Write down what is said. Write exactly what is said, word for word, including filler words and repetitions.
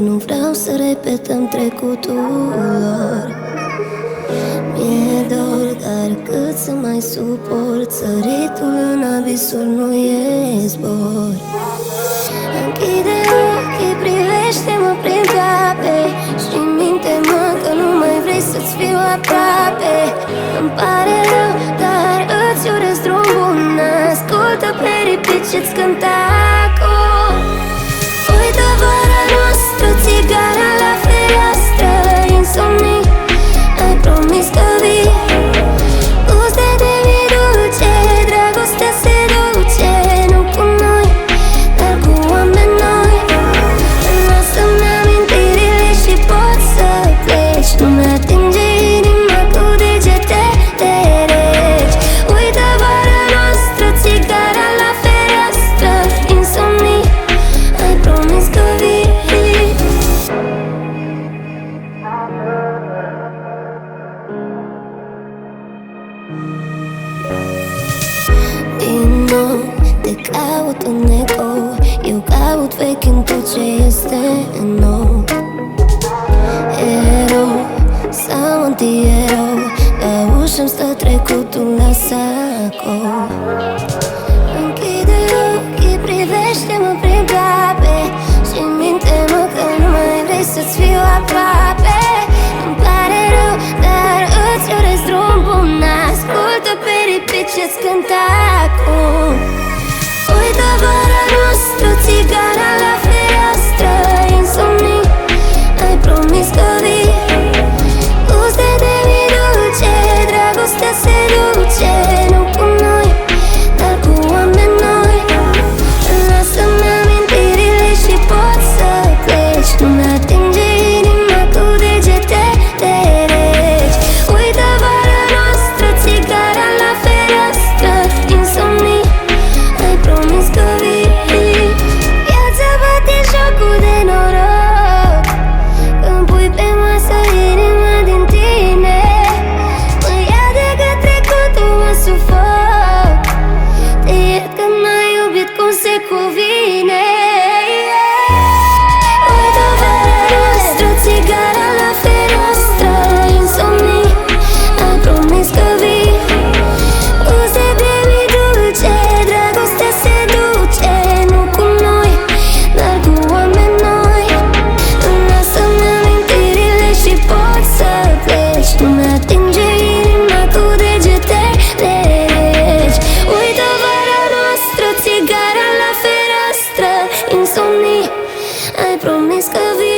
nu vreau să repetăm trecutul lor. Mi-e dor, dar cât să mai suport, săritul în abisuri nu e zbor. Închide ochii, privește-mă prin clape și minte-mă că nu mai vrei să-ți fiu aproape. Îmi pare rău, dar îți urez drum bun. Ascultă pe repeat ce-ți cânta acum. Uită vara noastră, țigara la fereastră, insomnii, ai promis că vii. Gust de devii dulce, dragostea se duce, nu cu noi, dar cu oameni noi. Lasă-mi amintirile și poți să pleci, nu-mi atinge inima cu degete de reci. Uită vara noastră, țigara la fereastră, insomnii, ai promis că vii. Din nou te caut în ecou, eu caut vechi în tot ce este nou. Erou sau anti-erou, la ușă-mi stă trecutul la sacou. Închide ochii, privește-mă prin clape și minte-mă că nu mai vrei să-ți fiu aproape. Îmi pare rău, dar îți urez drum bun. Ascultă pe repeat ce-ți cânta acum. Uită vara noastră, țigara la fereastră, insomnii, ai promis că vii. Gust de devii dulce, dragostea se duce, nu cu noi, dar cu oameni noi. Lasă-mi amintirile și poți să pleci, nu-mi atinge inima cu degete de reci. Uită vara noastră, țigara la fereastră, insomnii, ai promis că vii. Viața bate jocul de noroc, când pui pe masă inima din tine. Mă ia de către trecutul, mă sufoc. Te iert că n-ai iubit cum se cuvine. Uită vara noastră, țigara la fereastră, insomnii, ai promis că vii. Gust de devii dulce, dragostea se duce, nu cu noi, dar cu oameni noi. Lasă-mi amintirile și poți să pleci, nu-mi atinge inima cu degete de reci. Uită vara noastră, țigara la fereastră, insomnii, ai promis că vii.